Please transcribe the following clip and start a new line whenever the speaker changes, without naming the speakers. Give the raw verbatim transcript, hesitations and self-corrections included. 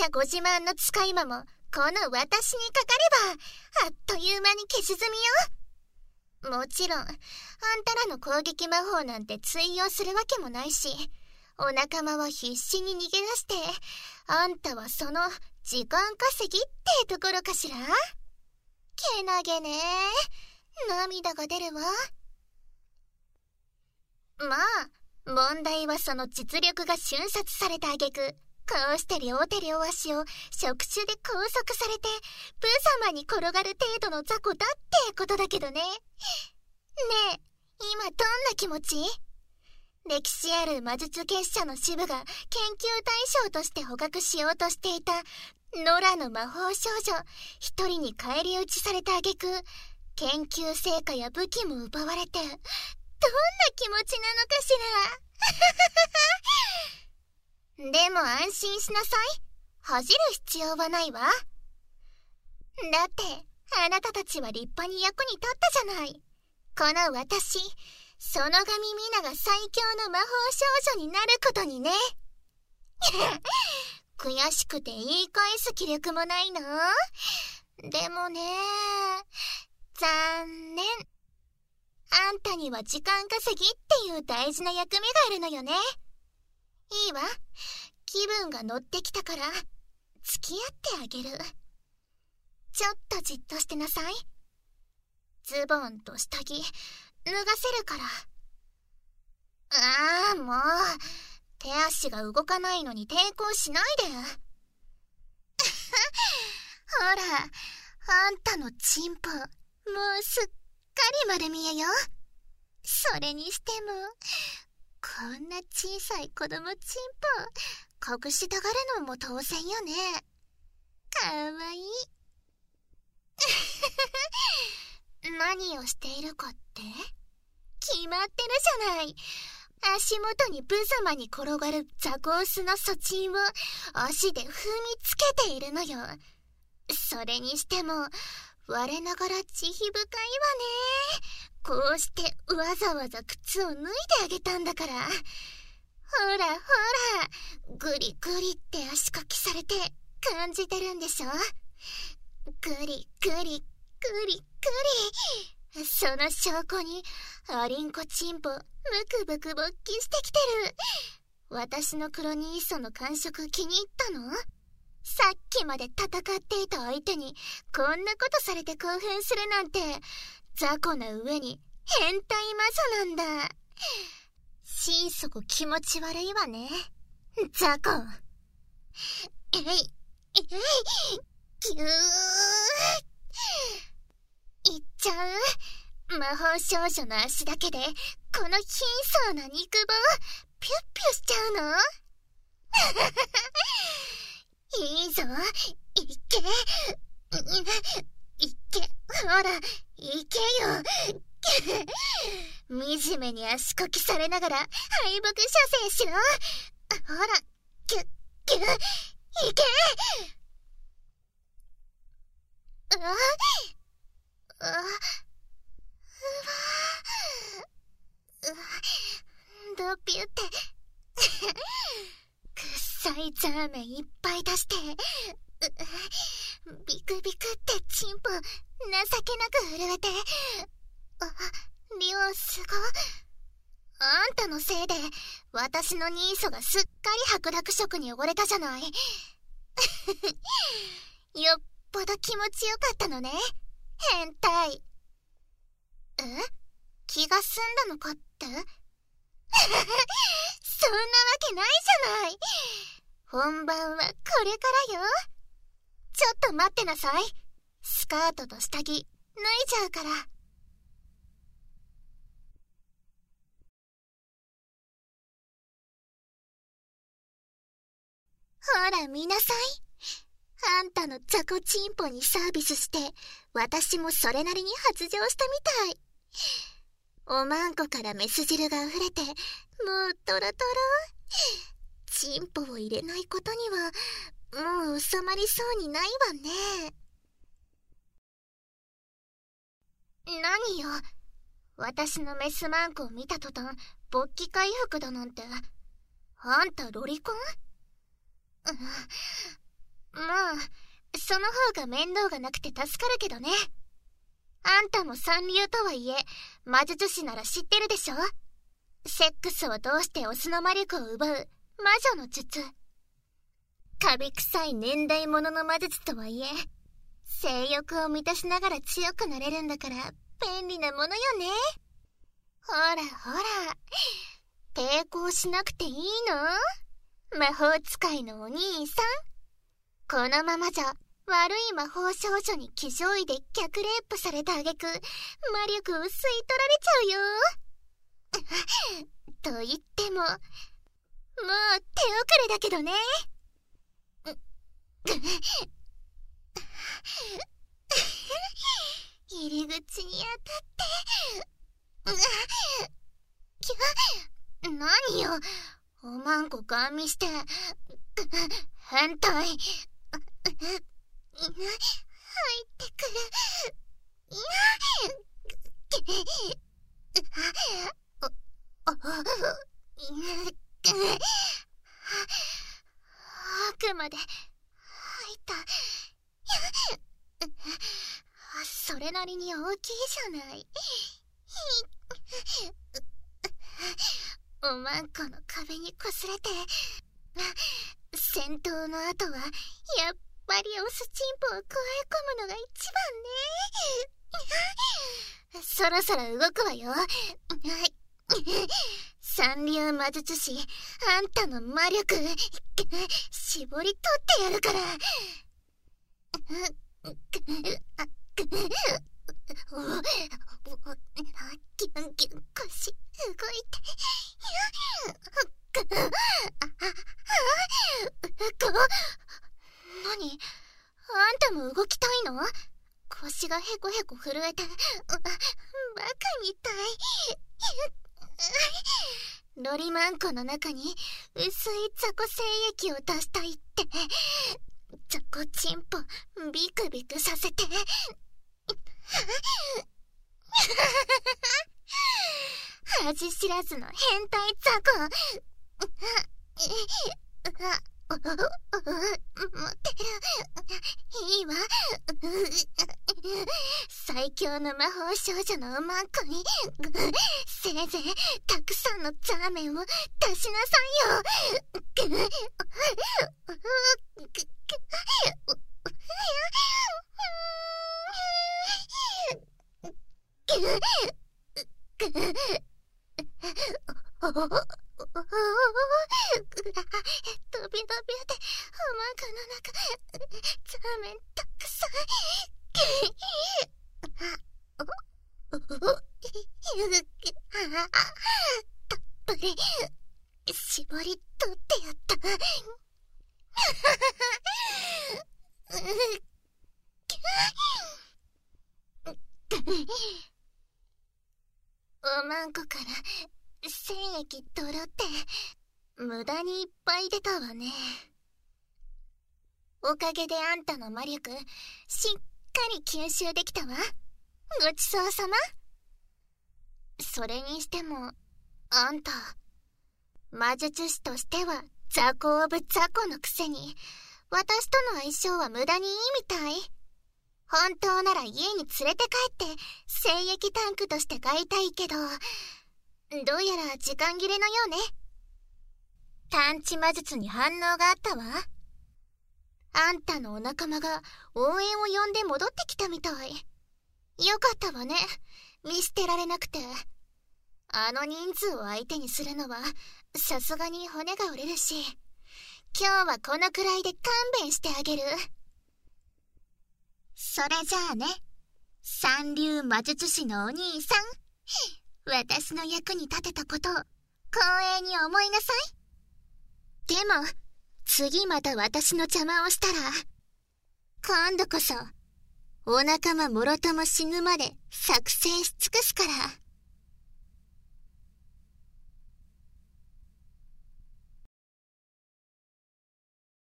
ゃご自慢の使い魔もこの私にかかればあっという間に消し済みよ。もちろんあんたらの攻撃魔法なんて通用するわけもないし、お仲間は必死に逃げ出して、あんたはその時間稼ぎってところかしら。けなげね、涙が出るわ。まあ問題はその実力が瞬殺された挙句、こうして両手両足を触手で拘束されて無様に転がる程度の雑魚だってことだけどね。ねえ、今どんな気持ち？歴史ある魔術結社の支部が研究対象として捕獲しようとしていたノラの魔法少女一人に返り討ちされた挙句、研究成果や武器も奪われて、どんな気持ちなのかしら。でも安心しなさい。恥じる必要はないわ。だってあなたたちは立派に役に立ったじゃない。この私、その神ミナが最強の魔法少女になることにね。悔しくて言い返す気力もないの。でもね、残念。あんたには時間稼ぎっていう大事な役目があるのよね。いいわ。気分が乗ってきたから付き合ってあげる。ちょっとじっとしてなさい。ズボンと下着脱がせるから。ああ、もう手足が動かないのに抵抗しないで。ほら、あんたのチンポもうすっかり丸見えよ。それにしてもこんな小さい子供チンポ隠したがるのも当然よね。かわいい。何をしているかって決まってるじゃない。足元に無様に転がるザコウスのソチンを足で踏みつけているのよ。それにしても我ながら慈悲深いわね。こうしてわざわざ靴を脱いであげたんだから。ほらほら、グリグリって足かきされて感じてるんでしょ。グリグリグリグリ。その証拠にアリンコチンポムクブク勃起してきてる。私の黒ニーソの感触気に入ったの？さっきまで戦っていた相手にこんなことされて興奮するなんて、雑魚な上に変態魔女なんだ。心底気持ち悪いわね、雑魚。えいえいぎゅーいっちゃう。魔法少女の足だけでこの貧相な肉棒ピュッピュしちゃうの。いいぞ、いけいけ、ほらいけよ。惨めに足こきされながら敗北射精しろ。ほらキュッキュッ、いけ。うわうわうわドピュってくっさいザーメンいっぱい出して、ビクビクってチンポ情けなく震えて、あ、量すご。あんたのせいで私のニーソがすっかり白濁色に汚れたじゃない。よっぽど気持ちよかったのね、変態。え？気が済んだのかって？そんなわけないじゃない。本番はこれからよ。ちょっと待ってなさい。スカートと下着脱いじゃうから。ほら見なさい。あんたの雑魚チンポにサービスして私もそれなりに発情したみたい。おまんこからメス汁が溢れてもうトロトロ。チンポを入れないことにはもう収まりそうにないわね。何よ、私のメスマンコを見た途端勃起回復だなんて。あんたロリコン？ まあ、その方が面倒がなくて助かるけどね。あんたも三流とはいえ、魔術師なら知ってるでしょ？セックスを通してオスの魔力を奪う魔女の術。カビ臭い年代物の魔術とはいえ、性欲を満たしながら強くなれるんだから便利なものよね。ほらほら、抵抗しなくていいの？魔法使いのお兄さん。このままじゃ悪い魔法少女に騎乗位で逆レイプされた挙句魔力を吸い取られちゃうよ。と言ってももう手遅れだけどね。入り口に当たってきゃ、何よ、おまんこガン見して変態入ってくる。奥まで入った。それなりに大きいじゃない。おまんこの壁に擦れて、戦闘の後はやっぱりオスチンポを加え込むのが一番ね。そろそろ動くわよ。三流魔術師、あんたの魔力絞り取ってやるから。ギュンギュン腰動いて。何？あんたも動きたいの？腰がヘコヘコ震えて、バカみたい。ロリマンコの中に薄い雑魚精液を出したいって。雑魚チンポビクビクさせて。恥知らずの変態雑魚。持ってる。いいわ。最強の魔法少女のおまんこにせいぜいたくさんのザーメンを出しなさいよ。飛び飛びでおまんこの中ザーメンたくさん。たっぷり絞り取ってやった。おまんこから精液ドロって無駄にいっぱい出たわね。おかげであんたの魔力しっかり吸収できたわ。ごちそうさま。それにしてもあんた魔術師としては雑魚オブ雑魚のくせに私との相性は無駄にいいみたい。本当なら家に連れて帰って精液タンクとして飼いたいけど、どうやら時間切れのようね。探知魔術に反応があったわ。あんたのお仲間が応援を呼んで戻ってきたみたい。よかったわね、見捨てられなくて。あの人数を相手にするのはさすがに骨が折れるし、今日はこのくらいで勘弁してあげる。それじゃあね、三流魔術師のお兄さん、私の役に立てたことを光栄に思いなさい。でも次また私の邪魔をしたら今度こそお仲間もろとも死ぬまで作戦し尽くすから。